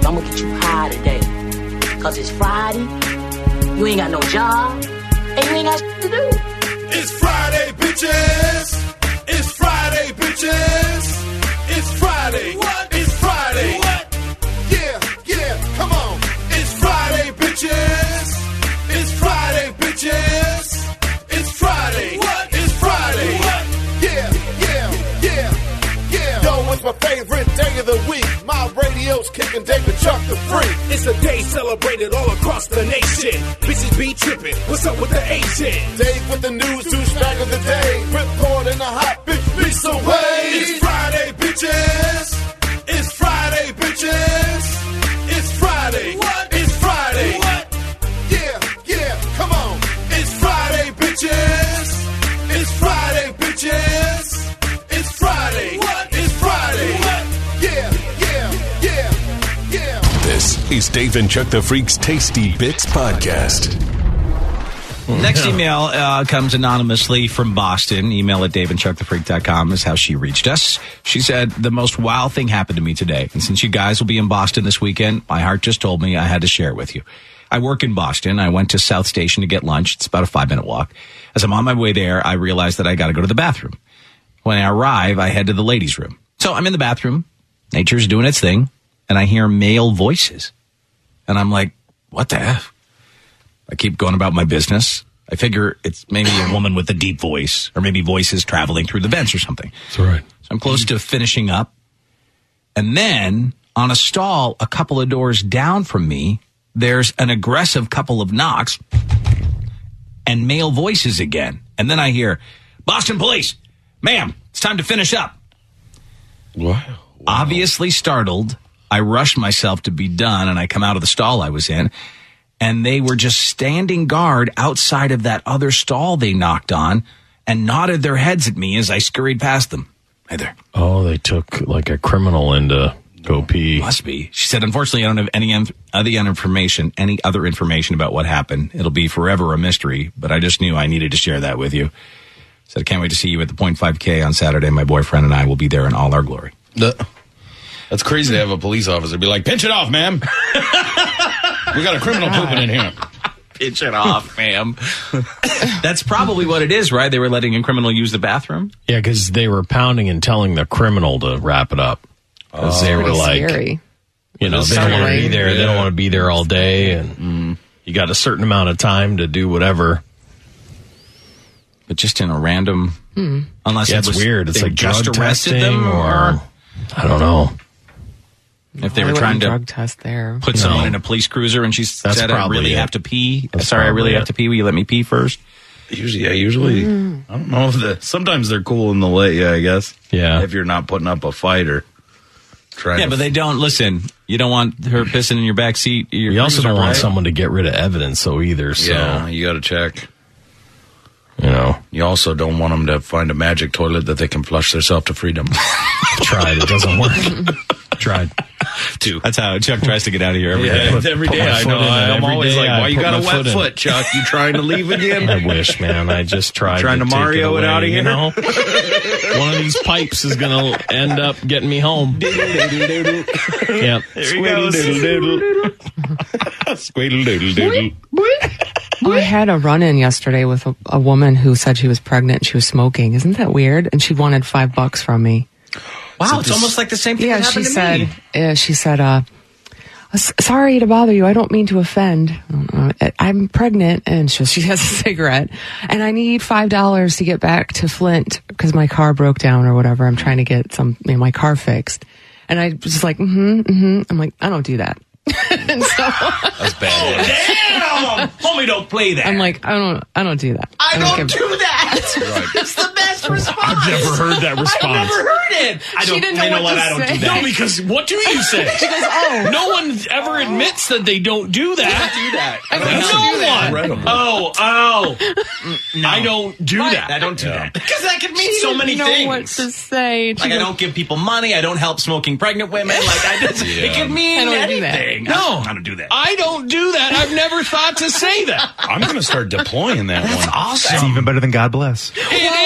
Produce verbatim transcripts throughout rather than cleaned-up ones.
I'm gonna get you high today. Cause it's Friday, you ain't got no job, and you ain't got shit to do. It's Friday, bitches. It's Friday, bitches. It's Friday. What? It's Friday. What? Yeah, yeah, come on. It's Friday, bitches. It's Friday, bitches. It's Friday. What? It's Friday. What? Yeah, yeah, yeah, yeah. Yo, it's my favorite day of the week. My radio's kicking David Chuck the Freak. It's a day celebrated all across the nation. Bitches be tripping. What's up with the Asian? Dave with the news, douchebag of the day. Ripcord in the hot bitch beats away. It's Friday, bitches. It's Friday, bitches. It's Friday. What? It's Friday. What? Yeah, yeah, come on. It's Friday, bitches. It's Friday, bitches. It's Friday. What? It's Friday. What? Yeah, yeah, yeah, yeah. This is Dave and Chuck the Freak's Tasty Bits Podcast. Next email uh, comes anonymously from Boston. Email at dave and chuck the freak dot com is how she reached us. She said, the most wild thing happened to me today. And since you guys will be in Boston this weekend, my heart just told me I had to share it with you. I work in Boston. I went to South Station to get lunch. It's about a five-minute walk. As I'm on my way there, I realized that I got to go to the bathroom. When I arrive, I head to the ladies' room. So I'm in the bathroom. Nature's doing its thing. And I hear male voices. And I'm like, what the F? I keep going about my business. I figure it's maybe a woman with a deep voice, or maybe voices traveling through the vents or something. That's right. So I'm close to finishing up. And then on a stall a couple of doors down from me, there's an aggressive couple of knocks and male voices again. And then I hear, Boston Police, ma'am, it's time to finish up. Wow. Wow. Obviously startled, I rush myself to be done, and I come out of the stall I was in. And they were just standing guard outside of that other stall they knocked on and nodded their heads at me as I scurried past them. Hey there. Oh, they took like a criminal in to go pee. Must be. She said, unfortunately, I don't have any other information, any other information about what happened. It'll be forever a mystery, but I just knew I needed to share that with you. Said, I can't wait to see you at the point five K on Saturday. My boyfriend and I will be there in all our glory. The, that's crazy to have a police officer be like, pinch it off, ma'am. We got a criminal pooping in here. Pinch it off, ma'am. That's probably what it is, right? They were letting a criminal use the bathroom? Yeah, because they were pounding and telling the criminal to wrap it up. Because oh, they were like, scary. you know, they don't want to be there. Yeah. They don't want to be there all day. And mm. you got a certain amount of time to do whatever. But just in a random... Hmm. Unless yeah, it it's was, weird. It's like just drug arrested testing them, or... or... I don't know. If they Why were trying to drug test there. put No. someone in a police cruiser and she That's said, I really it. have to pee. That's Sorry, I really it. have to pee. Will you let me pee first? Usually, yeah, usually, mm. I don't know if the, sometimes they're cool in the late, yeah, I guess. Yeah. If you're not putting up a fight or trying Yeah, to. but they don't, listen, you don't want her pissing in your back seat. Your You also cruiser, don't want right? someone to get rid of evidence, so either. So, Yeah, you got to check. you know, You also don't want them to find a magic toilet that they can flush themselves to freedom. tried. It doesn't work. Tried. Too. That's how Chuck tries to get out of here every Yeah, day. it's every Put day. my I foot know. in it I'm every always day. like, I why you put got a my wet foot in. foot, Chuck? You trying to leave again? I wish, man. I just tried Trying to take Mario it away, out of you here? know? One of these pipes is going to end up getting me home. Yep. There he goes. Squeedle doodle doodle. I had a run-in yesterday with a, a woman who said she was pregnant and she was smoking. Isn't that weird? And she wanted five bucks from me. Wow, So it's this- almost like the same thing Yeah, that she happened to said. me. Yeah, she said. Uh, "S- sorry to bother you. I don't mean to offend. Uh, I'm pregnant, and she, she has a cigarette, and I need five dollars to get back to Flint because my car broke down or whatever. I'm trying to get some, you know, my car fixed." And I was just like, mm-hmm, mm-hmm. I'm like, I don't do that. And so That's bad. Damn! Homie, don't play that. I'm like, I don't, I don't do that. I don't give- do that. Right. It's the best response. I've never heard that response. I've never heard it. I She don't, didn't know you know what what? to I don't say. do that. No, because what do you say? She goes, oh. No one ever admits that they don't do that. do that. I don't No do that. one. Oh, oh. No. I don't do Right. that. I don't do that. Because that could mean She so didn't many know things. what to say. She Like, I goes, don't give people money. I don't help smoking pregnant women. Like, I just, it could mean I don't do that. anything. No. I don't, I don't do that. I don't do that. I've never thought to say that. I'm going to start deploying that one. Awesome. It's even better than God bless. It is. it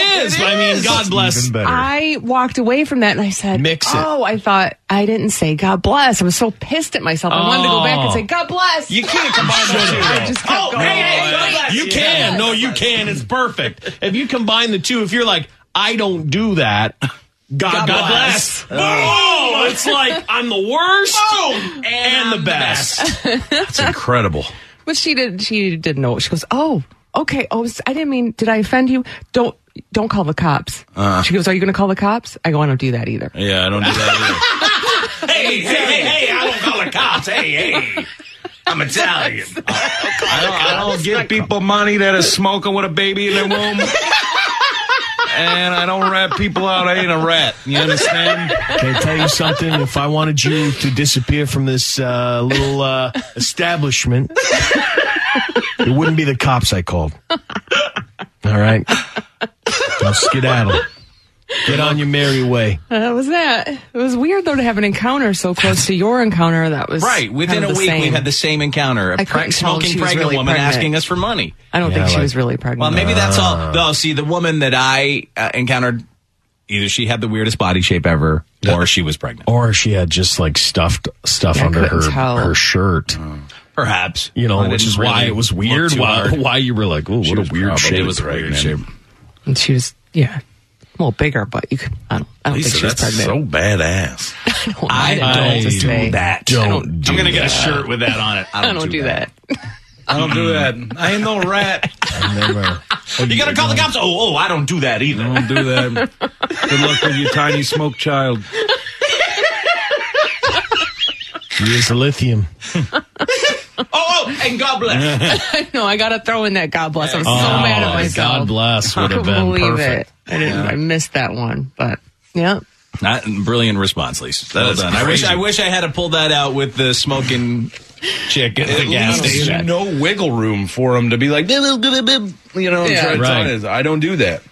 I mean, God bless. Even better. I walked away from that and I said, Mix it. oh, I thought I didn't say God bless. I was so pissed at myself. I wanted to go back and say God bless. You can't combine the two. I just kept Oh, going. hey, hey, hey, you can. No, you can. It's perfect. If you combine the two, if you're like, I don't do that, God, God bless. Boom! Oh, it's like I'm the worst Boom! and, the best. That's incredible. But she did. She didn't know. She goes, "Oh, okay. Oh, I didn't mean. Did I offend you? Don't don't call the cops." Uh-huh. She goes, "Are you going to call the cops?" I go, "I don't do that either." Yeah, I don't do that Hey, hey, hey, hey, I don't call the cops. Hey, hey. I'm Italian. either. I don't, I don't give people money that are smoking with a baby in their womb. And I don't rat people out. I ain't a rat. You understand? Can I tell you something? If I wanted you to disappear from this uh, little uh, establishment, it wouldn't be the cops I called. All right? Now skedaddle. Get on your merry way. That was that. It was weird though to have an encounter so close to your encounter. That was Right. Within kind a of the week, same. we had the same encounter. A I pre- couldn't tell if smoking she was pregnant really woman pregnant. asking us for money. I don't Yeah, think she like- was really pregnant. Well, maybe that's all. No, see, the woman that I uh, encountered, either she had the weirdest body shape ever, or she was pregnant. Or she had just like stuffed stuff Yeah, I under couldn't her tell. her shirt. Perhaps. You know, I which didn't is why really it was look weird. too Why, hard. why you were like, oh, what was a weird probably shape. It was a weird shape. And she was, yeah, a little bigger, but you could. I don't. I don't Lisa, think she was that's pregnant. so badass. I don't, I know what don't to do say. that. Don't I don't do I'm going to get a that. shirt with that on it. I I don't, don't do that. I don't do that. I ain't no rat. I never. You got to call the cops? Oh, oh, I don't do that either. Don't do that. Good luck with your tiny smoke child. He is a lithium. Oh, oh, and God bless. I know. I got to throw in that God bless. I'm so Oh, mad at myself. God bless I would have couldn't been believe perfect. it. I didn't. I missed that one, but yeah. Not brilliant response, Lisa. Well done. I wish I wish I had to pull that out with the smoking chick at the gas There's station. no wiggle room for him to be like, bib, bib, bib, bib, you know, and Yeah. try to Right. tell it. I don't do that.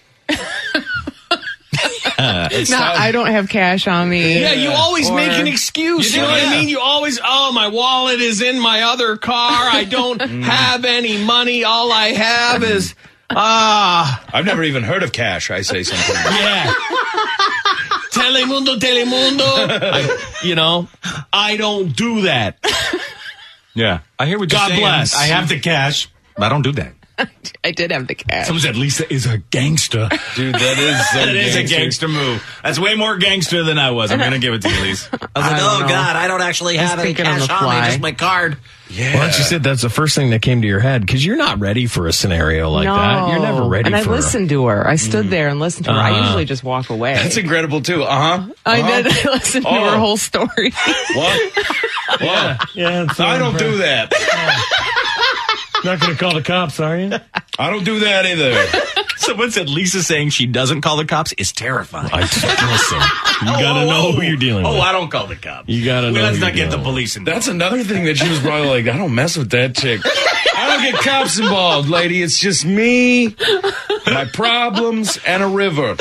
No, I don't have cash on me. Yeah, you always Or- make an excuse. You, You do, know what yeah. I mean? You always, oh, my wallet is in my other car. I don't have any money. All I have is, ah, I've never even heard of cash, I say sometimes. yeah. Telemundo, Telemundo. I, you know, I don't do that. Yeah. I hear what you're God saying. bless. I have the cash, but I don't do that. I did have the cash. Someone said Lisa is a gangster. Dude, that is so That is a gangster move. That's way more gangster than I was. I'm going to give it to you, Lisa. I was like, I don't oh, know. God, I don't actually I was have any thinking on cash the on me, fly. just my card. Yeah. Well, you said that's the first thing that came to your head because you're not ready for a scenario like no. that. You're never ready And I for listened to her. I stood there and listened to her. I Uh-huh. usually just walk away. That's incredible, too. Uh-huh. I Uh-huh. did. I listened to Oh. her whole story. What? What? Yeah, I don't do that. Not going to call the cops, are you? I don't do that either. Someone said Lisa saying she doesn't call the cops is terrifying. I, listen, you got to know who you're dealing Oh, with. I don't call the cops. You gotta know Let's who not you're get the dealing with. police involved. That's another thing that she was probably like, I don't mess with that chick. I don't get cops involved, lady. It's just me, my problems, and a river.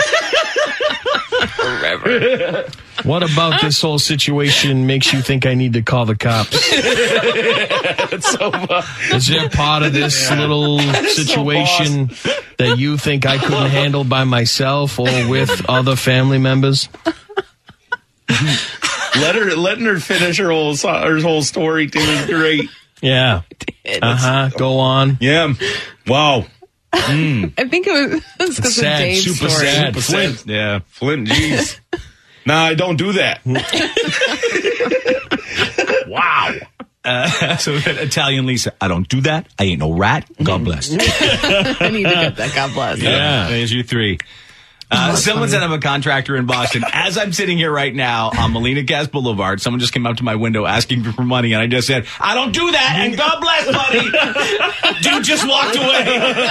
What about this whole situation makes you think I need to call the cops? Is there part of this little situation that you think I couldn't handle by myself or with other family members? Let her, letting her finish her whole, so- her whole story, too, is great. Yeah. Uh huh. Go on. Yeah. Wow. I think it was because of Sad, Dave's super story. sad. Flint. Yeah. Flint, jeez. Nah, I don't do that. Wow. Uh, so Italian Lisa, I don't do that. I ain't no rat. God bless. I need to get that. God bless. Yeah. There's you three. Uh, someone said I'm a contractor in Boston. As I'm sitting here right now on Molina Gas Boulevard, someone just came up to my window asking for money, and I just said, I don't do that, and God bless, buddy. Dude just walked away.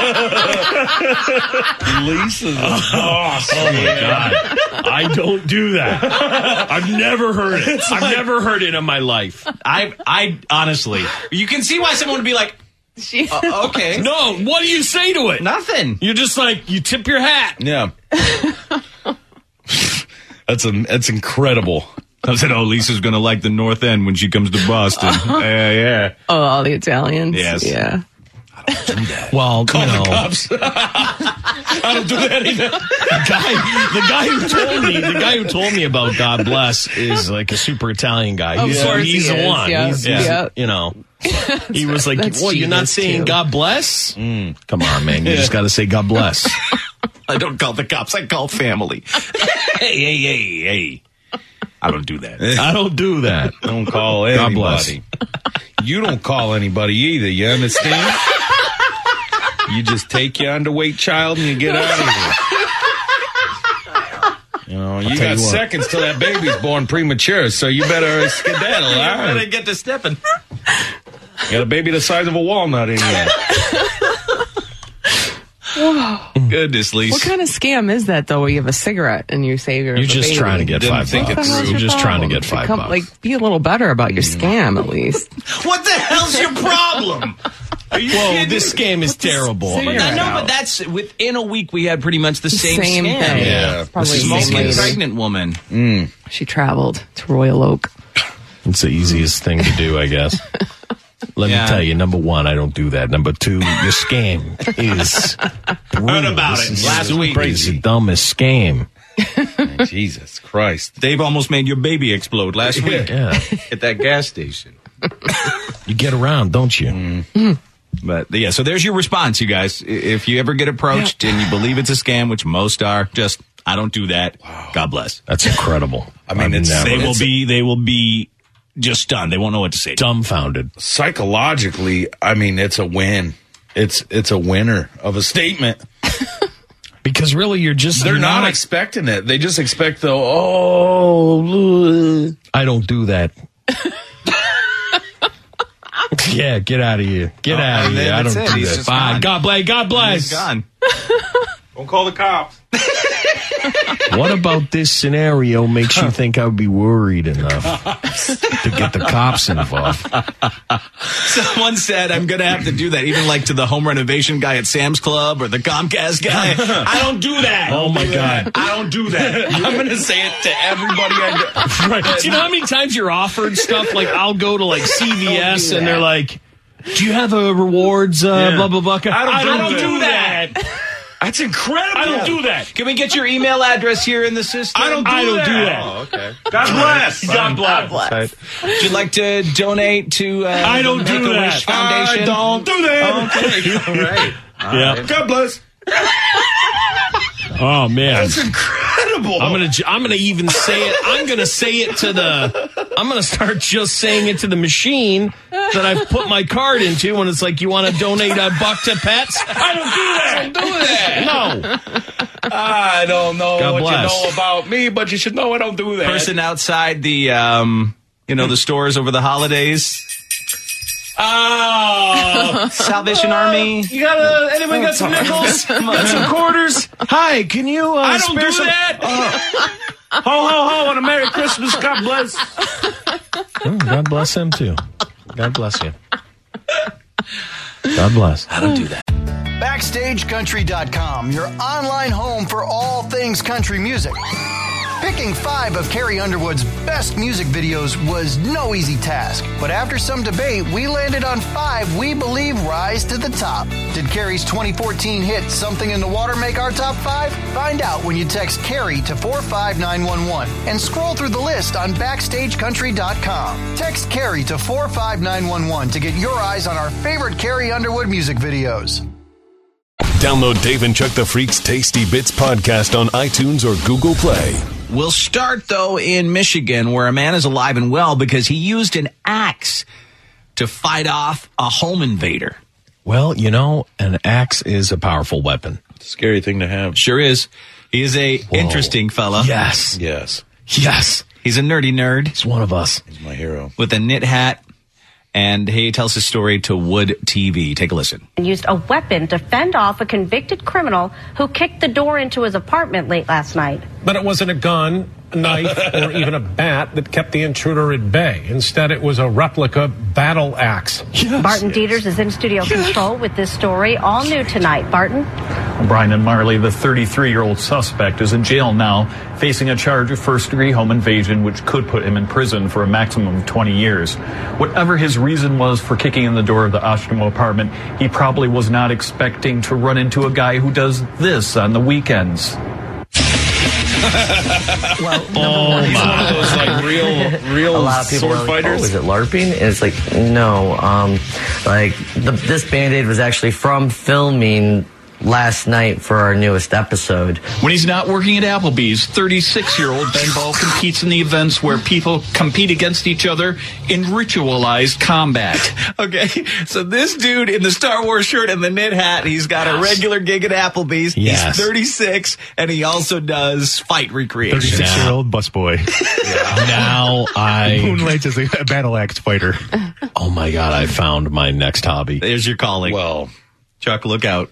Lisa's a boss. Oh my God. I don't do that. I've never heard it. I've never heard it in my life. I, I honestly, you can see why someone would be like, She, uh, okay. No, what do you say to it? Nothing. You're just like, you tip your hat. Yeah. That's a, that's incredible. I said, oh, Lisa's going to like the North End when she comes to Boston. Yeah, yeah. oh, all the Italians. Yes. Yeah. Well, Call you know, the cops. I don't do that either. The guy, the guy who told me, the guy who told me about God Bless is like a super Italian guy. Of He's, course he's he the is, one. yeah. He's, Yeah. he's, Yeah. you know, he was like, That's "What? You're not genius, saying too. God bless? Mm, come on, man. You just got to say God bless." I don't call the cops. I call family. Hey, hey, hey, hey. I don't do that. I don't do that. Don't call God bless. anybody. You don't call anybody either. You understand? You just take your underweight child and you get out of here. You know, you tell got you what. seconds till that baby's born premature, so you better skedaddle. All I right? get to stepping. Got a baby the size of a walnut in here. Goodness, Lisa. What kind of scam is that, though, where you have a cigarette and you say you're You're the just baby? trying to get Didn't five think it bucks. through. You're just trying to Problem. get five Come- bucks. Like, be a little better about your scam, at least. What the hell's your problem? Are you Whoa, kidding? this scam is terrible. cigarette I know, out. but that's within a week we had pretty much the same, Same scam. thing. Yeah. It's probably This is the same Smoking lady. pregnant woman. She traveled to Royal Oak. It's the easiest thing to do, I guess. Let Yeah. me tell you, number one, I don't do that. Number two, your scam is Heard about This it is last week. It's the dumbest scam. Jesus Christ. Dave almost made your baby explode last week Yeah. at that gas station. You get around, don't you? But yeah, so there's your response, you guys. I- If you ever get approached and you believe it's a scam, which most are, just I don't do that. God bless. That's incredible. I mean, I've it's- never- They will It's- be. They will be just stunned. They won't know what to say. dumbfounded. Psychologically, I mean, it's a win. It's it's a winner of a statement. Because really, you're just They're you're not, expecting it. They just expect the, oh, I don't do that. Yeah, get out of here. Get Oh, out of and here. then I don't that's it. do He's that. just Bye. gone. God bless. God bless. He's gone. don't call the cops. What about this scenario makes you think I would be worried enough to get the cops involved? Someone said I'm going to have to do that, even like to the home renovation guy at Sam's Club or the Comcast guy. I don't do that. Oh my God. I don't do that. I'm going to say it to everybody I know. Right. Do you know how many times you're offered stuff? Like, I'll go to like C V S and they're like, do you have a rewards, uh, Yeah. blah, blah, blah? I don't do do that. that. That's incredible. I don't do that. Can we get your email address here in the system? I don't do I don't that. do that. Oh, okay. God bless. God bless. Would you like to donate to uh, I don't the do Make-A-Wish that. Foundation? I don't do that. Okay. All right. Yeah. God bless. Oh man. That's incredible. I'm gonna. I'm gonna even say it. I'm gonna say it to the. I'm gonna start just saying it to the machine that I've put my card into. When it's like, you want to donate a buck to pets? I don't do that. I don't do that. No. I don't know God what bless. you know about me, but you should know I don't do that. Person outside the, um, you know, the stores over the holidays. Oh, Salvation Army. you got a, anyone got some nickels? Got some quarters? Hi. Can you? Uh, I don't spare do some- that. Ho, ho, ho, and a Merry Christmas. God bless. Oh, God bless him too. God bless you. God bless. I don't do that. Backstage Country dot com, your online home for all things country music. Picking five of Carrie Underwood's best music videos was no easy task, but after some debate, we landed on five we believe rise to the top. Did Carrie's twenty fourteen hit Something in the Water make our top five? Find out when you text Carrie to four five nine one one and scroll through the list on Backstage Country dot com. Text Carrie to four five nine one one to get your eyes on our favorite Carrie Underwood music videos. Download Dave and Chuck the Freak's Tasty Bits podcast on iTunes or Google Play. We'll start, though, in Michigan, where a man is alive and well because he used an axe to fight off a home invader. Well, you know, an axe is a powerful weapon. Scary thing to have. Sure is. He is a Whoa. interesting fella. Yes. Yes, Yes. He's a nerdy nerd He's one of us. he's my hero. with a knit hat, and he tells his story to Wood T V. Take a listen. And used a weapon to fend off a convicted criminal who kicked the door into his apartment late last night. But it wasn't a gun. knife, or even a bat that kept the intruder at bay. Instead, it was a replica battle axe. Yes. Barton Dieters is in studio yes. control with this story. All new tonight. Barton? Brian and Marley, the thirty-three-year-old suspect, is in jail now, facing a charge of first-degree home invasion, which could put him in prison for a maximum of twenty years. Whatever his reason was for kicking in the door of the Oshtemo apartment, he probably was not expecting to run into a guy who does this on the weekends. Well, oh he's one of those like real, real a lot of people sword are like, fighters. Oh, is it LARPing? And it's like, no. Um, like the, this Band-Aid was actually from filming last night for our newest episode. When he's not working at Applebee's, thirty-six-year-old Ben Ball competes in the events where people compete against each other in ritualized combat. Okay, so this dude in the Star Wars shirt and the knit hat, he's got a regular gig at Applebee's. Yes. He's thirty-six, and he also does fight recreation. thirty-six-year-old busboy. Yeah. Now I... Moonlights as a, a battle axe fighter. Oh, my God, I found my next hobby. There's your calling. Well, Chuck, look out.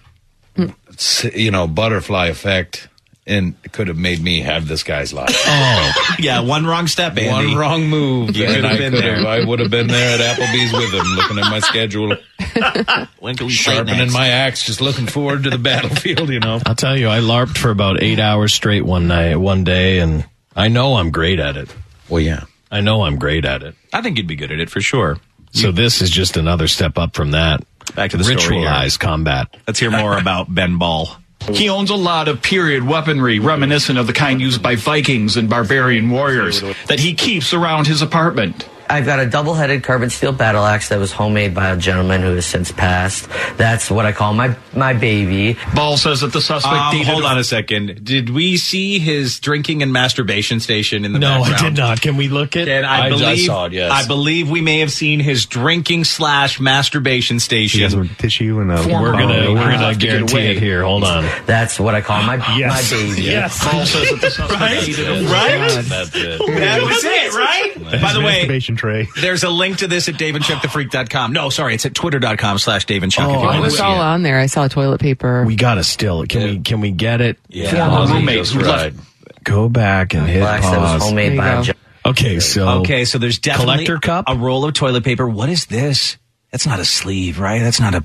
You know, butterfly effect, and it could have made me have this guy's life. Oh, yeah, one wrong step, Andy. One wrong move, You and could have I been could there. have. I would have been there at Applebee's with him, looking at my schedule, When can we fight sharpening next? my axe, just looking forward to the battlefield. You know, I'll tell you, I LARPed for about eight hours straight one night, one day, and I know I'm great at it. well, yeah. I know I'm great at it. I think you'd be good at it for sure. So this is just another step up from that. Back to the story here. Ritualized combat. Let's hear more about Ben Ball. He owns a lot of period weaponry reminiscent of the kind used by Vikings and barbarian warriors that he keeps around his apartment. I've got a double-headed carbon steel battle axe that was homemade by a gentleman who has since passed. That's what I call my my baby. Ball says that the suspect Um, dated hold on a second. Did we see his drinking and masturbation station in the No, background? I did not. Can we look at? And I, I- I believe saw it, yes. I believe we may have seen his drinking slash masturbation station. She has some tissue and a. We're gonna we're gonna have to get guarantee away. it here. Hold on. That's what I call my Yes. my baby. Yes. Ball says that the suspect Right? dated a Right? That's it. That was it, right? By the way, Masturbation tray. there's a link to this at dave and chuck the freak dot com. No, sorry, it's at twitter.com slash Dave and Chuck. Oh, if you I It want was to see all it. on there. I saw toilet paper. We gotta still. Can we can we get it? Yeah, Former Ozzy roommate just who right. left. Go back and hit Black that was pause. homemade There you by a go. gentleman. Okay, so Okay, so there's definitely collector cup. a roll of toilet paper. What is this? That's not a sleeve, right? That's not a.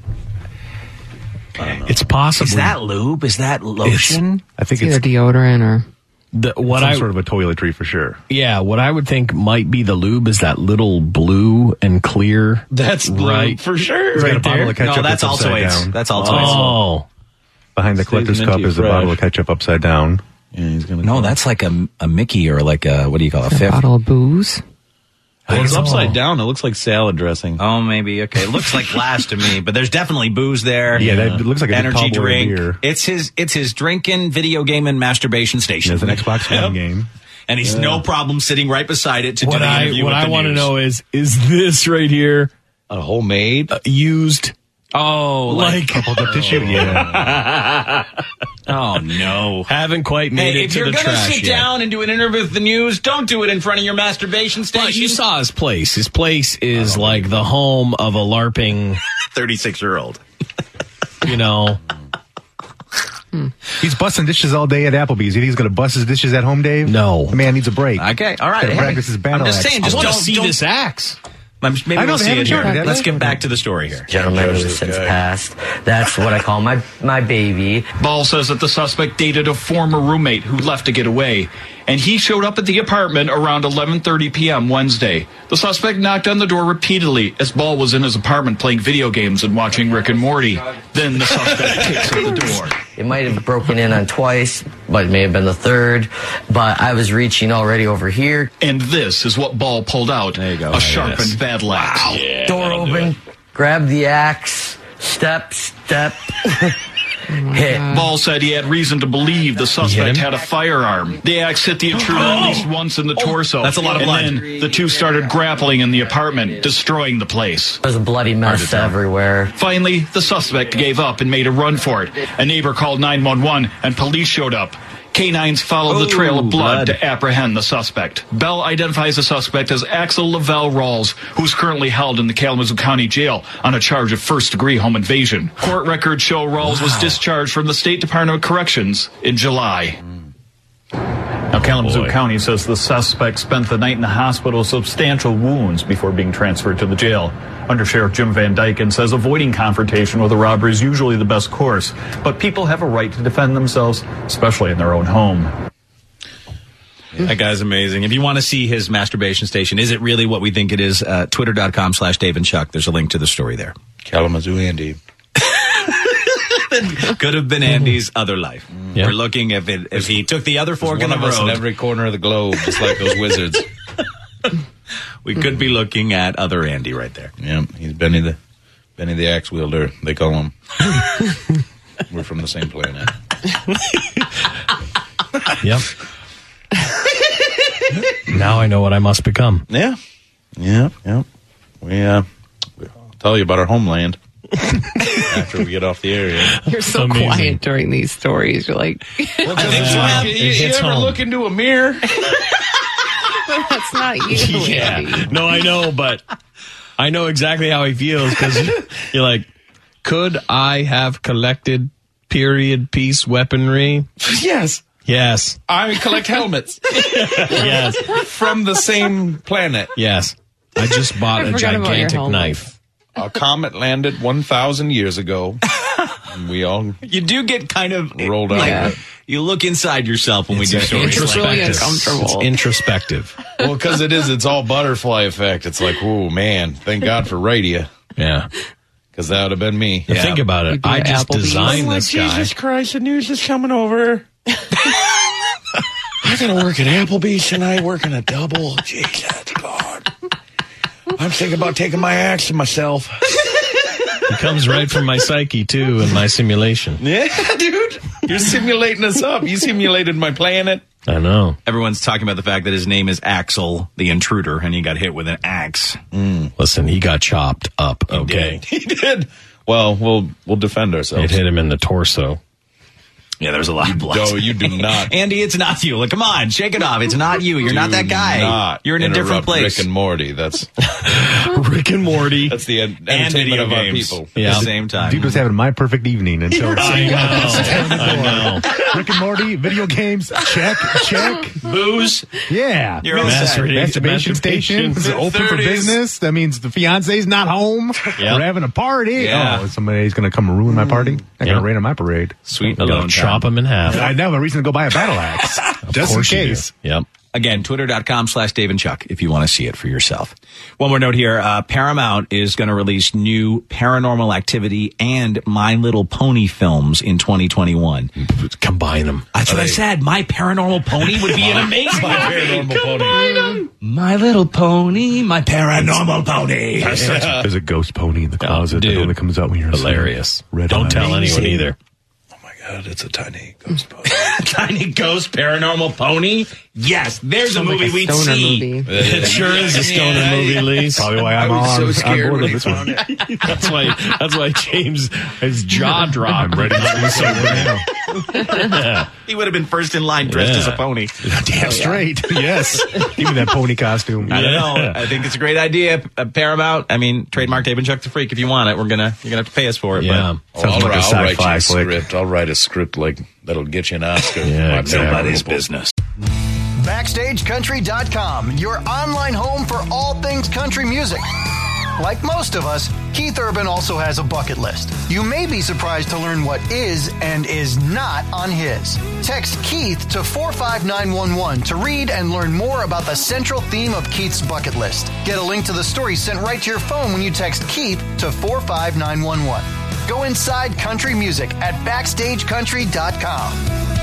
It's possible. Is that lube? Is that lotion? I think It's either it's deodorant or. the, what some I sort of a toiletry for sure. yeah what I would think might be the lube is that little blue and clear. That's blue right for sure. He's got a Right bottle there. of ketchup No, that's that's upside Altoids. down. That's Altoids. Oh, Behind the Stays collector's minty cup is a fresh. bottle of ketchup upside down. Yeah, he's gonna. No, that's like a, a Mickey or like a, what do you call it, a A fifth? bottle of booze. Well, it's upside down. It looks like salad dressing. Oh, maybe. Okay. It looks like glass to me, but there's definitely booze there. Yeah, that it looks like a energy tall boy drink. beer. It's his, it's his drinking, video game, and masturbation station. There's an Xbox One game. And he's no problem sitting right beside it to what do the I interview what with I the want to news. know is is this right here A homemade. uh, used Oh, like, like Coupled up tissue. Yeah. oh no. haven't quite made Hey, it if to you're the gonna trash sit yet. down and do an interview with the news, don't do it in front of your masturbation station. But you saw his place. His place is like the home of a LARPing, thirty-six year old. you know. He's busting dishes all day at Applebee's. You think he's going to bust his dishes at home, Dave? No. The man needs a break. Okay, all right. Gotta Hey, practice his battle I'm just axe. saying, I just want to don't see don't- this axe. I'm- Maybe I know, we'll they see haven't it shown here. it, have Let's they? get back to the story here. Gentleman who has since passed. That's what I call my my baby. Ball says that the suspect dated a former roommate who left to get away, and he showed up at the apartment around eleven thirty p.m. Wednesday. The suspect knocked on the door repeatedly as Ball was in his apartment playing video games and watching Rick and Morty. Then the suspect kicks at the door. It might have broken in on twice, but it may have been the third. But I was reaching already over here. And this is what Ball pulled out. There you go. A sharpened Yes. battle axe. Yeah, Door that'll do open, it. grab the axe, step, step, hit. Ball said he had reason to believe the suspect him? had a firearm. The axe hit the intruder at least once in the torso. That's a lot of and blood. then the two started grappling in the apartment, destroying the place. There's a bloody mess everywhere. Finally, the suspect gave up and made a run for it. A neighbor called nine one one and police showed up. Canines followed the trail of Ooh, blood, blood. to apprehend the suspect. Bell identifies the suspect as Axel Lavelle Rawls, who's currently held in the Kalamazoo County Jail on a charge of first-degree home invasion. Court records show Rawls was discharged from the State Department of Corrections in July. Now, Kalamazoo boy. County says the suspect spent the night in the hospital with substantial wounds before being transferred to the jail. Under Sheriff Jim Van Dyken says avoiding confrontation with a robber is usually the best course, but people have a right to defend themselves, especially in their own home. That guy's amazing. If you want to see his masturbation station, is it really what we think it is? Uh, Twitter.com slash Dave and Chuck. There's a link to the story there. Kalamazoo Andy. Could have been Andy's other life. Yeah. We're looking if it if he took the other fork in One the of us in road. every corner of the globe, just like those wizards. We could be looking at other Andy right there. Yeah, he's Benny the Benny the Axe Wielder. They call him. We're from the same planet. Yep. Now I know what I must become. Yeah, yeah, yeah. We uh, I'll tell you about our homeland after we get off the air. Yeah. You're so Amazing. quiet during these stories. You're like, Well, Uh, you, it you, you hits ever home. look into a mirror? that's not you. Yeah. Andy. No, I know, but I know exactly how he feels because you're like, could I have collected period piece weaponry? Yes, Yes. I collect helmets Yes. from the same planet. Yes. I just bought I a forgot about your gigantic helmet. knife. A comet landed one thousand years ago. And we all You do get kind of rolled out. like, Yeah. you look inside yourself when we do It's stories. It's like really that. uncomfortable. It's introspective. Well, because it is. It's all butterfly effect. It's like, oh, man, thank God for radio. Yeah. Because that would have been me. Now think about it. You'd be I at just Applebee's. designed this guy. Christ, the news is coming over. I gotta work at Applebee's tonight, working a double. Jesus, God. I'm thinking about taking my axe to myself. It comes right from my psyche, too, in my simulation. Yeah, dude. You're simulating us up. You simulated my planet. I know. Everyone's talking about the fact that his name is Axel, the intruder, and he got hit with an axe. Listen, he got chopped up, okay? He did. Well, we'll we'll defend ourselves. It hit him in the torso. Yeah, there's a lot of blood. No, you do not. Andy, it's not you. Like, come on, shake it off. It's not you. You're not Do that guy. not You're in a different interrupt place. Rick and Morty. That's Rick and Morty. that's the en- And entertainment video of our games people. at Yeah. the same time. Dude was having my perfect evening until I know. I know. Rick and Morty, video games, check, check. Booze. Yeah. You're all Mas- set. Masturbation Masturbation. stations are open for thirties. business. That means the fiance's not home. We're having a party. Yeah. Oh, somebody's going to come ruin my party. They're going Yep. to rain on my parade. Sweet They're alone going to time. chop him in half. I have a reason to go buy a battle axe. Just in Of course you do. case. Yep. Again, twitter.com slash Dave and Chuck if you want to see it for yourself. One more note here. Uh, Paramount is going to release new Paranormal Activity and My Little Pony films in twenty twenty-one. Combine them. That's what I said. My Paranormal Pony would be an amazing My movie. paranormal pony. My Little Pony, My Paranormal Pony. There's a ghost pony in the closet dude. that only comes out when you're Hilarious. asleep. Red Don't eyes. tell anyone either. Oh my God, it's a tiny ghost pony. Tiny Ghost Paranormal Pony? Yes, there's a Sounds like movie a we'd stoner see. movie. It sure is a stoner Yeah, movie, yeah. Lee. Probably why I'm I was on, so on scared board when with he this one. found it. That's why. That's why James his jaw dropped. Ready to be sober now. He would have been first in line dressed Yeah. as a pony. Damn straight. Yes. Give me that pony costume. I don't know. I think it's a great idea. Uh, Paramount, I mean, trademark Dave and Chuck the Freak if you want it. We're gonna you're gonna have to pay us for it. Yeah. Oh, Sounds I'll, like a I'll write you sci-fi a flick. script. I'll write a script like that'll get you an Oscar. Yeah, My exactly. Nobody's paranormal business. Backstage Country dot com, your online home for all things country music. Like most of us, Keith Urban also has a bucket list. You may be surprised to learn what is and is not on his. Text Keith to four five nine one one to read and learn more about the central theme of Keith's bucket list. Get a link to the story sent right to your phone when you text Keith to four five nine one one. Go inside country music at backstage country dot com.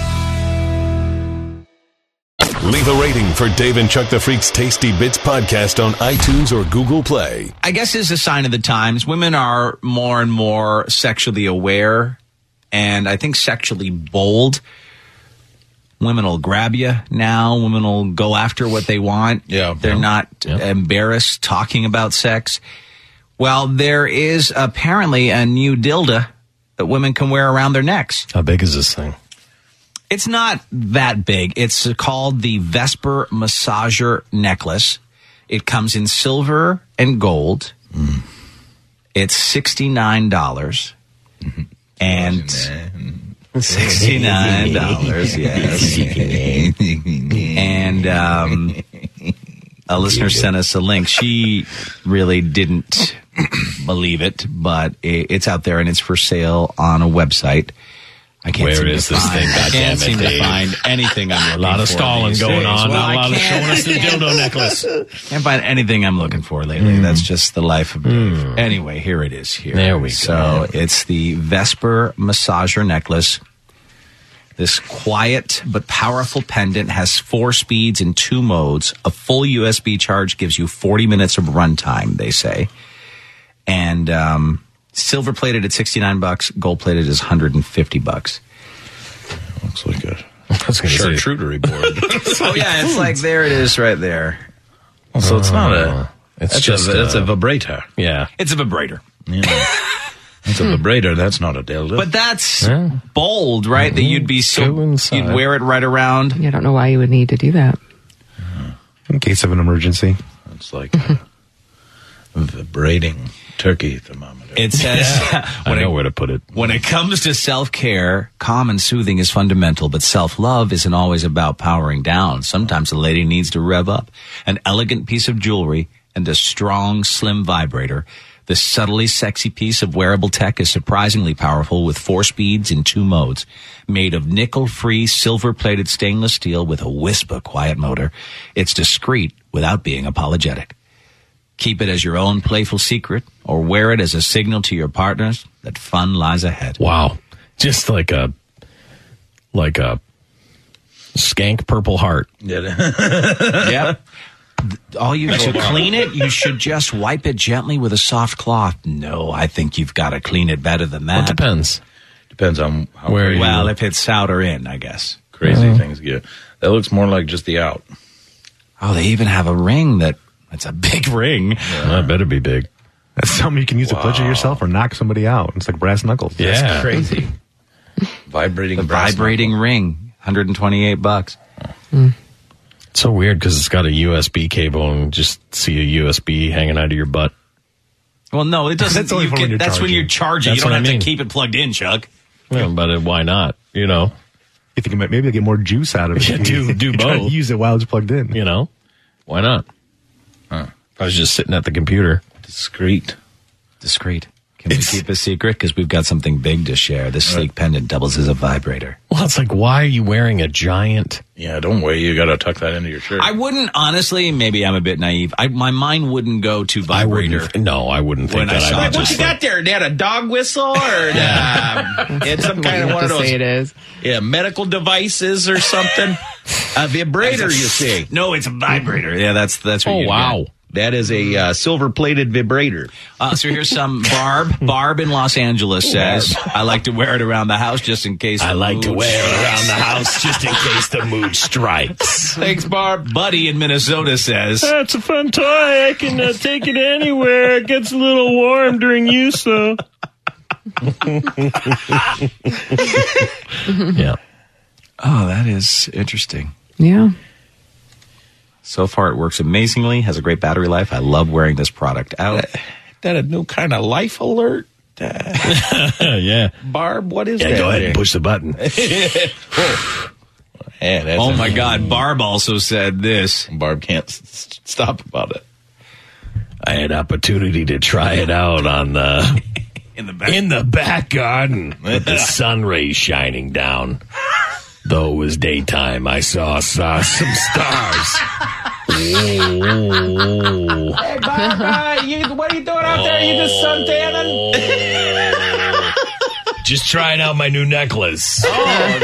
Leave a rating for Dave and Chuck the Freak's Tasty Bits podcast on iTunes or Google Play. I guess is a sign of the times. Women are more and more sexually aware and I think sexually bold. Women will grab you now. Women will go after what they want. Yeah. They're Yeah. not Yep. embarrassed talking about sex. Well, there is apparently a new dildo that women can wear around their necks. How big is this thing? It's not that big. It's called the Vesper Massager Necklace. It comes in silver and gold. It's sixty-nine dollars. And sixty-nine dollars, yes. And um, a listener sent us a link. She really didn't believe it, but it's out there and it's for sale on a website. I can't Where seem is to this find, thing? I can't Goddammit, seem to Dave. find anything I'm looking for. A lot of stalling these going days. on. Well, Not a lot I of can't- showing us the dildo necklace. Can't find anything I'm looking for lately. Mm. That's just the life of Dave. Anyway, here it is. Here, There we go. So it's the Vesper Massager necklace. This quiet but powerful pendant has four speeds and two modes. A full U S B charge gives you forty minutes of runtime, they say. And um, silver plated at sixty-nine bucks. Gold plated is one hundred fifty bucks. Looks like a was gonna say- charcuterie board. Oh yeah, it's like there it is right there. So it's not a. It's That's just a, it's a a- vibrator. Yeah. It's a vibrator. Yeah. It's a vibrator. That's not a dildo. But that's Yeah. bold, right? That you'd be Go so inside. you'd wear it right around. Yeah, I don't know why you would need to do that. In case of an emergency. it's like a vibrating turkey thermometer. It says I when know it, where to put it. when it comes to self-care, calm and soothing is fundamental, but self-love isn't always about powering down. Sometimes a lady needs to rev up. An elegant piece of jewelry and a strong, slim vibrator. This subtly sexy piece of wearable tech is surprisingly powerful with four speeds in two modes. Made of nickel-free, silver-plated stainless steel with a whisper quiet motor. It's discreet without being apologetic. Keep it as your own playful secret or wear it as a signal to your partners that fun lies ahead. Wow. Just like a like a skank purple heart. Yep. All you to clean it, you should just wipe it gently with a soft cloth. No, I think you've got to clean it better than Well, that. it depends. Depends on how Where crazy, you- Well, if it's out or in, I guess. crazy things get. That looks more like just the out. Oh, they even have a ring that, it's a big ring. That better be big. That's something you can use to pleasure yourself or knock somebody out. It's like brass knuckles. Yeah. That's crazy. Vibrating, The brass vibrating ring, one hundred twenty-eight bucks. It's so weird because it's got a U S B cable and just see a U S B hanging out of your butt. Well, no, it doesn't. That's only you for get- when you're that's when charging. you're charging. That's You don't what have I mean. to keep it plugged in, Chuck. Well, but uh, why not? You know, You think maybe they'll get more juice out of it. Yeah, if do- you- do you try to both. Use it while it's plugged in. you know, why not? Huh. I was just sitting at the computer. Discreet. Discreet. Can It's- we keep a secret? Because we've got something big to share. This sleek pendant doubles as a vibrator. Well, it's like, why are you wearing a giant? Yeah, don't wait. You got to tuck that into your shirt. I wouldn't, honestly, maybe I'm a bit naive. I, my mind wouldn't go to I vibrator. wouldn't. No, I wouldn't think When I that. saw I it, would what just you like- there? They had a dog whistle or uh, it's some kind of one of those Say it is. yeah, medical devices or something. A vibrator, you see. No, it's a vibrator. Yeah, that's that's what Oh, you wow. get. That is a uh, silver-plated vibrator. Uh, so here's some Barb. Barb in Los Angeles says, I like to wear it around the house just in case. I the like to mood wear it strikes." around the house just in case the mood strikes. Thanks, Barb. Buddy in Minnesota says, That's a fun toy. I can uh, take it anywhere. It gets a little warm during use, though. Yeah. oh, that is interesting. Yeah. So far, it works amazingly, has a great battery life. I love wearing this product out. That a new kind of life alert? yeah. Barb, what is Yeah, that? go ahead and push the button. Yeah, that's Oh a- my God, Barb also said this. Barb can't s- s- stop about it. I had opportunity to try it out on the In the back. in the back garden with the sun rays shining down. Though it was daytime, I saw saw some stars. Oh. Hey, Barb, you, what are you doing out there? You just suntanning? Just trying out my new necklace. My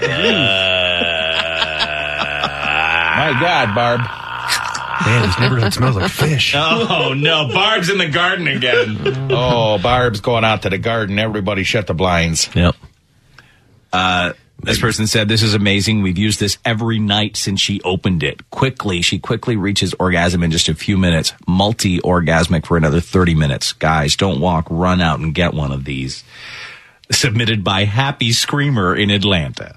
God, Barb. Man, this neighborhood smells like fish. Oh, no. Barb's in the garden again. Oh, Barb's going out to the garden. Everybody shut the blinds. Yep. Uh, this person said, this is amazing. We've used this every night since she opened it. Quickly, she quickly reaches orgasm in just a few minutes. Multi-orgasmic for another thirty minutes. Guys, don't walk. Run out and get one of these. Submitted by Happy Screamer in Atlanta.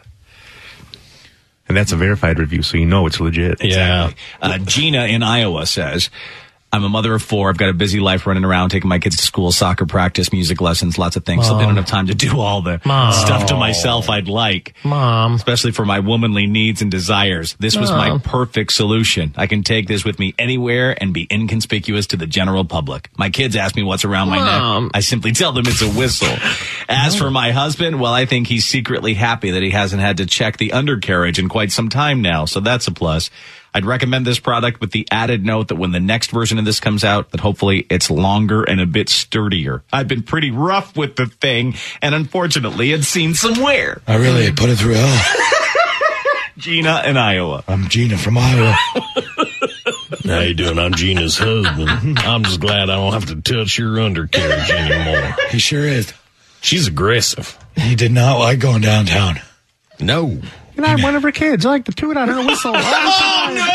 And that's a verified review, so you know it's legit. Yeah. Uh, Gina in Iowa says, I'm a mother of four. I've got a busy life running around, taking my kids to school, soccer practice, music lessons, lots of things. So they don't have time to do all the Mom. stuff to myself I'd like. Mom. Especially for my womanly needs and desires. This was my Mom. perfect solution. I can take this with me anywhere and be inconspicuous to the general public. My kids ask me what's around my Mom. neck. I simply tell them it's a whistle. As for my husband, well, I think he's secretly happy that he hasn't had to check the undercarriage in quite some time now. So that's a plus. I'd recommend this product with the added note that when the next version of this comes out, that hopefully it's longer and a bit sturdier. I've been pretty rough with the thing, and unfortunately, it's seen some wear. I really put it through hell. Gina in Iowa. I'm Gina from Iowa. How you doing? I'm Gina's husband. I'm just glad I don't have to touch your undercarriage anymore. He sure is. She's aggressive. He did not like going downtown. No. And I'm one of her kids. I like to toot on her whistle. Oh, no!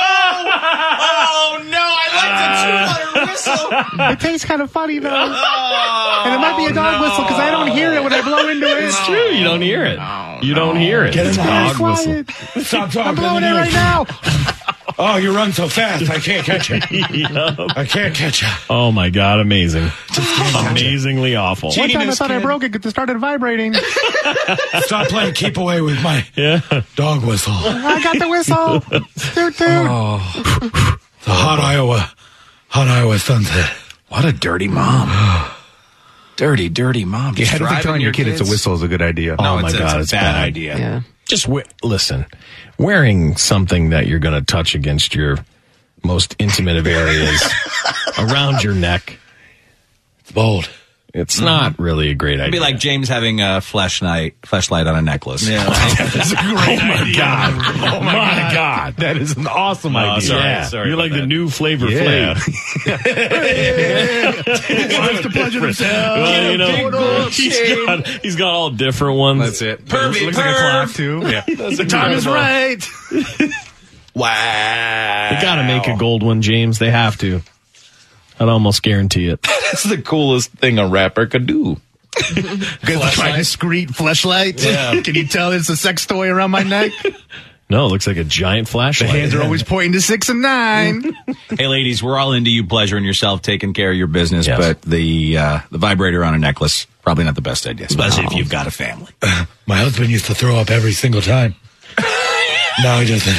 Oh, no! I like the two-letter whistle! It tastes kind of funny, though. Oh, and it might be a dog no. whistle because I don't hear it when I blow into it. It's true. You don't hear it. No, you don't hear it. Get it's in a dog whistle. Stop talking. I'm blowing it right now. Oh, you run so fast. I can't catch you. Yep. I can't catch you. Oh, my God. Amazing. Amazingly awful. One time I thought I broke it because it started vibrating. Stop playing keep away with my yeah. dog whistle. I got the whistle. Toot, toot. Oh. The hot Iowa, hot Iowa sunset. What a dirty mom. Dirty, dirty mom. Yeah, I don't think telling your kid kids. it's a whistle is a good idea. Oh, No, my it's, God. it's It's a bad bad. idea. Yeah. Just w- listen. Wearing something that you're going to touch against your most intimate of areas around your neck. It's bold. It's mm-hmm. not really a great idea. It'd be like James having a flashlight, flashlight on a necklace. Yeah, that's a great oh my idea. God! Oh my, my God! That is an awesome oh, idea. Sorry, Yeah. sorry You're like that. The new Flavor Yeah. Flav. Wants to pleasure himself. Well, you know, he's got, he's got all different ones. That's it. Pervy, looks like a clock too. Yeah. The time is right. Wow. They got to make a gold one, James. They have to. I'd almost guarantee it. That's the coolest thing a rapper could do. My discreet fleshlight. Yeah. Can you tell it's a sex toy around my neck? No, it looks like a giant flashlight. The hands are always pointing to six and nine. Hey, ladies, we're all into you pleasuring yourself, taking care of your business, yes. but the uh, the vibrator on a necklace, probably not the best idea, especially no. if you've got a family. Uh, my husband used to throw up every single time. Now he doesn't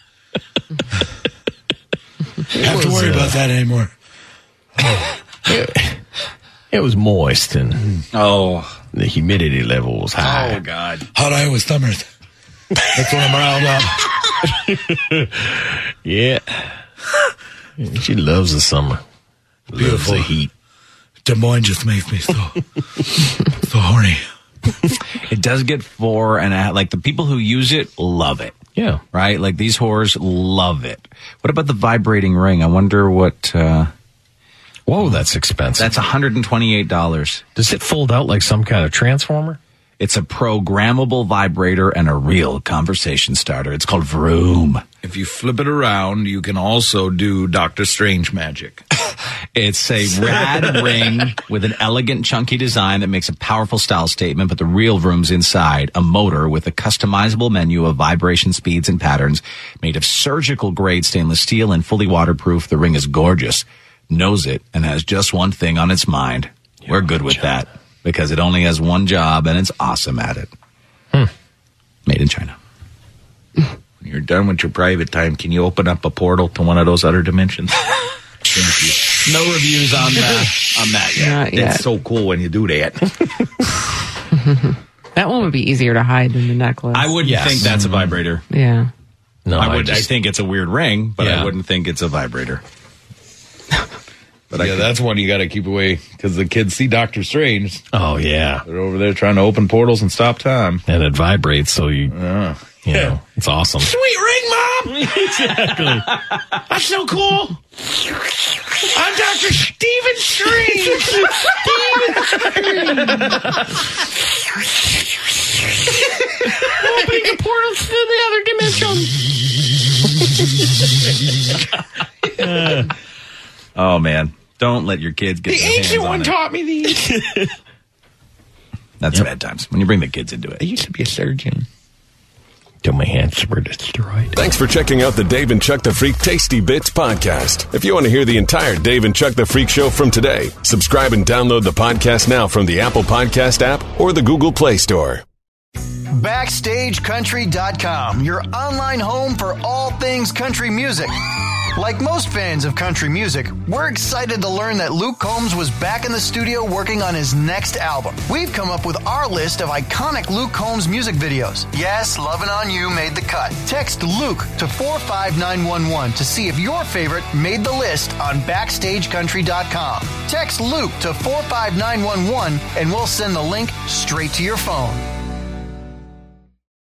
have to worry uh, about that anymore. Oh. It, it was moist and oh, the humidity level was high. Oh, God. Hot Iowa summers. That's what I'm riled up. Yeah. She loves the summer. Beautiful. Loves the heat. Des Moines just makes me so, so horny. It does get four and a half. Like, the people who use it love it. Yeah. Right? Like, these whores love it. What about the vibrating ring? I wonder what... Uh, Whoa, that's expensive. That's one hundred twenty-eight dollars. Does it fold out like some kind of transformer? It's a programmable vibrator and a real conversation starter. It's called Vroom. If you flip it around, you can also do Doctor Strange magic. It's a rad ring with an elegant, chunky design that makes a powerful style statement, but the real Vroom's inside, a motor with a customizable menu of vibration speeds and patterns made of surgical-grade stainless steel and fully waterproof. The ring is gorgeous, knows it, and has just one thing on its mind. You're We're good with China. that because it only has one job, and it's awesome at it. Hmm. Made in China. When you're done with your private time, can you open up a portal to one of those other dimensions? Thank you. No reviews on uh, on that yet. Not yet. It's so cool when you do that. That one would be easier to hide than the necklace. I wouldn't Yes. think that's a vibrator. Yeah. No, I would. I, just, think it's a weird ring, but Yeah. I wouldn't think it's a vibrator. But yeah, that's one you got to keep away because the kids see Doctor Strange. Oh, yeah. They're over there trying to open portals and stop time. And it vibrates, so you, Yeah. you know, it's awesome. Sweet ring, Mom! Exactly. That's so cool! I'm Doctor Stephen Strange! Stephen Opening the portals to the other dimension. Oh man, don't let your kids get The their hands ancient on one it. taught me these. That's Yep. bad times when you bring the kids into I it. used to be a surgeon. till my hands were destroyed. Thanks for checking out the Dave and Chuck the Freak Tasty Bits podcast. If you want to hear the entire Dave and Chuck the Freak show from today, subscribe and download the podcast now from the Apple Podcast app or the Google Play Store. Backstage Country dot com, your online home for all things country music. Like most fans of country music, we're excited to learn that Luke Combs was back in the studio working on his next album. We've come up with our list of iconic Luke Combs music videos. Yes, Lovin' On You made the cut. Text Luke to four five nine one one to see if your favorite made the list on Backstage Country dot com. Text Luke to four five nine one one and we'll send the link straight to your phone.